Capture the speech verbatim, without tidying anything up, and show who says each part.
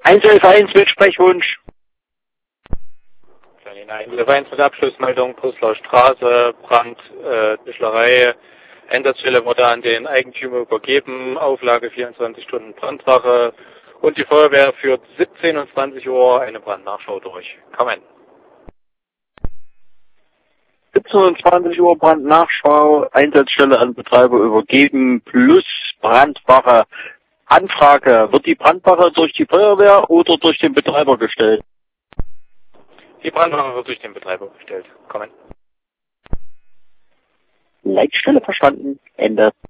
Speaker 1: eins elf eins mit Sprechwunsch.
Speaker 2: eins elf eins mit Abschlussmeldung, Brüsseler Straße, Brand, äh, Tischlerei. Einsatzstelle wurde an den Eigentümer übergeben, Auflage vierundzwanzig Stunden Brandwache und die Feuerwehr führt siebzehn und zwanzig Uhr eine Brandnachschau durch. Kommen.
Speaker 1: siebzehn und zwanzig Uhr Brandnachschau, Einsatzstelle an Betreiber übergeben, plus Brandwache. Anfrage, wird die Brandwache durch die Feuerwehr oder durch den Betreiber gestellt?
Speaker 2: Die Brandwache wird durch den Betreiber gestellt. Kommen.
Speaker 1: Leitstelle verstanden. Ende.